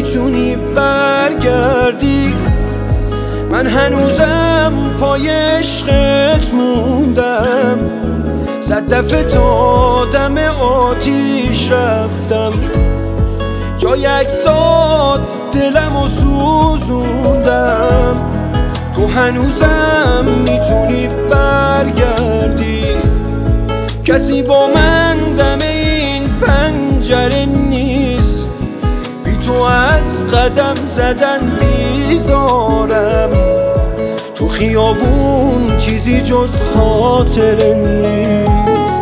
میتونی برگردی. من هنوزم پای عشقت موندم، 100 دفعه تا دم آتیش رفتم، جای عکسات دلمو سوزوندم. تو هنوزم میتونی برگردی، کسی با من دم این پنجره نیست، بی تو از قدم زدن بیزارم. تو خیابون چیزی جز خاطره نیست.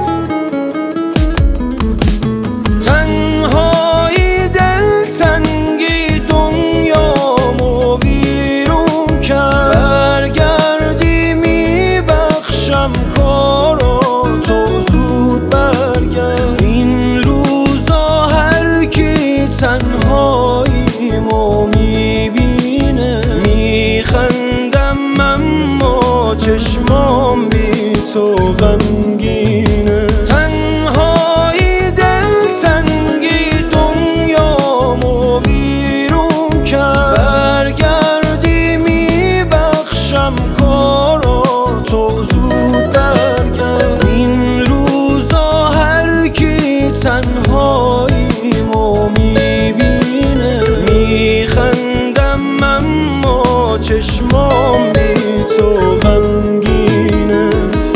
تنهایی دلتنگی دنیامو ویرون کرد، برگردی میبخشم کاراتو، زود برگرد. این روزا هر کی تنهاییمو میبینه میخندم، اما چشمام بی تو غمگینه. تنهایی دلتنگی دنیامو ویرون کرد، برگردی میبخشم کاراتو، زود برگرد. این روزا هر کی تنهاییمو میبینه میخندم، اما چشمام بی تو غمگینه.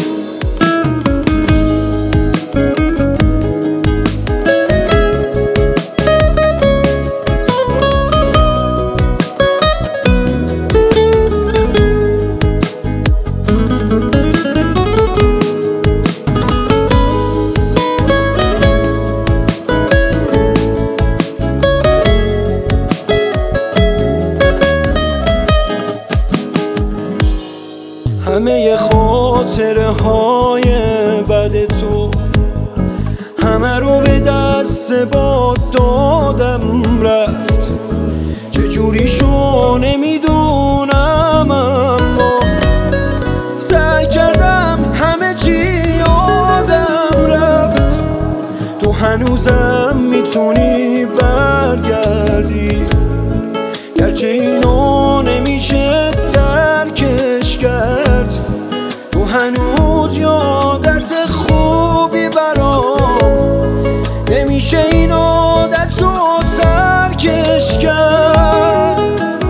همه خاطره های بد تو همه رو به دست باد دادم رفت، چجوری شو نمیدونم، اما سعی کردم همه چی یادم رفت. تو هنوزم میتونی برگردی، گرچه اینو نمیشه درکش کرد. تو هنوز یادت خوبی برام، نمیشه این عادت رو ترکش کرد.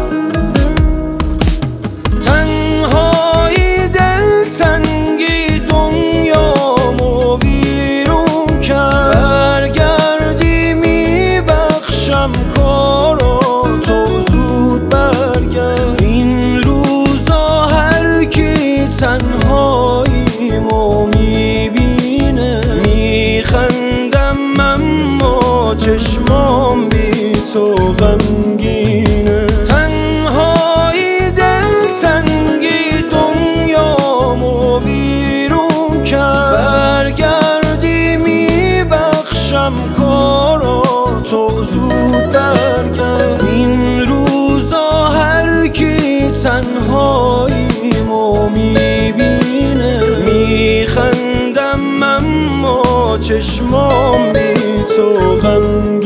تنهایی دلتنگی دنیامو ویرون کرد، برگردی میبخشم کاراتو، زود برگرد. این روزا هر کی تنهاییمو میبینه میخندم، اما چشمام بی تو غمگینه. تنهایی دلتنگی دنیامو ویرون کرد، برگردی میبخشم کاراتو، زود برگرد. این روزا هر کی تنهاییمو میبینه میخندم، اما چشمام بی تو غمگینه.